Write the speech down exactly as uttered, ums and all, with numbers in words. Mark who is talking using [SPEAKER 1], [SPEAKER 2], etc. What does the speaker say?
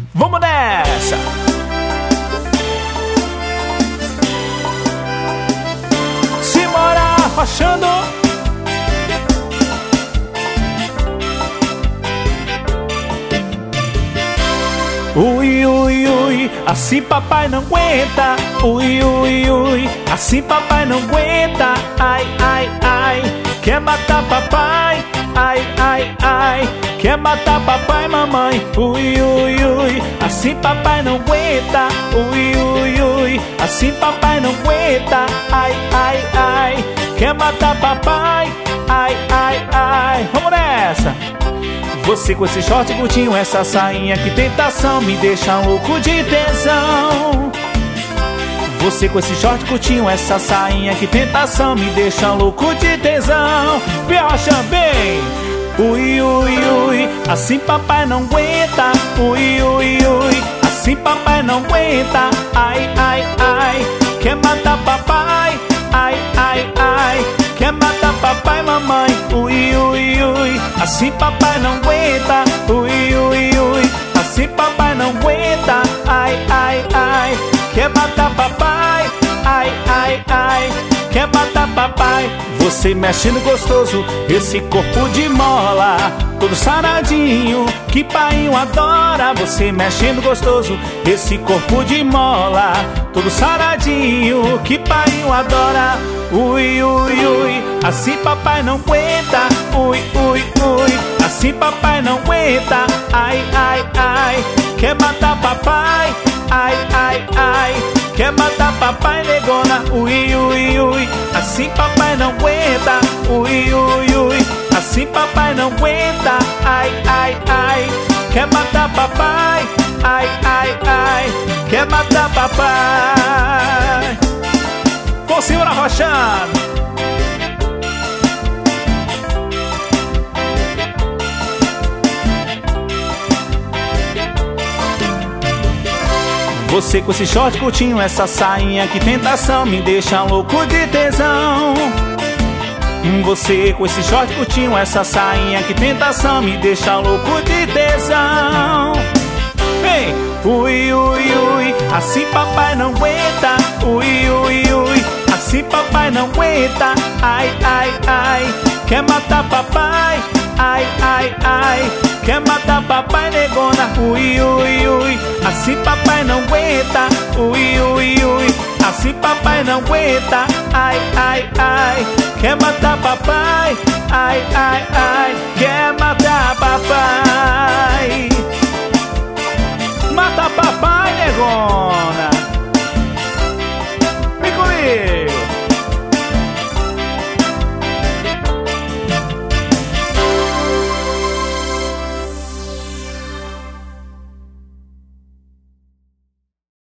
[SPEAKER 1] Vamos nessa! Simbora arrochando. Ui, ui, ui, assim papai não aguenta. Ui, ui, ui, assim papai não aguenta. Ai, ai, ai, quer matar papai. Ai, ai, ai, quer matar papai, mamãe. Ui, ui, ui, assim papai não aguenta. Ui, ui, ui, assim papai não aguenta. Ai, ai, ai, quer matar papai. Ai, ai, ai, vamos nessa! Você com esse short curtinho, essa sainha, que tentação, me deixa louco de tesão. Você com esse short curtinho, essa sainha, que tentação, me deixa louco de tesão. Me arrocha bem. Ui, ui, ui, assim papai não aguenta. Ui, ui, ui, assim papai não aguenta. Ai, ai, ai, quer matar papai. Ai, ai, ai, quer matar papai, mamãe. Ui, ui, ui, assim papai não aguenta. Ui, ui, ui, assim papai não aguenta. Ai, ai, ai, quer matar papai. Ai, ai, ai, quer matar papai. Você mexendo gostoso, esse corpo de mola, todo saradinho, que painho adora. Você mexendo gostoso, esse corpo de mola, todo saradinho, que painho adora. Ui, ui, ui, assim papai não aguenta. Ui, ui, ui, assim papai não aguenta. Ai, ai, ai, quer matar papai. Ai, ai, ai, quer matar papai, negona. Ui, ui, ui, assim papai não aguenta. Ui, ui, ui, assim papai não aguenta. Ai, ai, ai, quer matar papai. Ai, ai, ai, quer matar papai. Com senhora arrochando. Você com esse short curtinho, essa sainha, que tentação, me deixa louco de tesão. Você com esse short curtinho, essa sainha, que tentação, me deixa louco de tesão. Ei, ui, ui, ui, assim papai não aguenta. Ui, ui, ui, assim papai não aguenta. Ai, ai, ai, quer matar papai. Ai, ai, ai, quer matar papai, negona. Ui, ui, ui, assim papai não aguenta. Ui, ui, ui, assim papai não aguenta. Ai, ai, ai, quer matar papai. Ai, ai, ai, quer matar papai.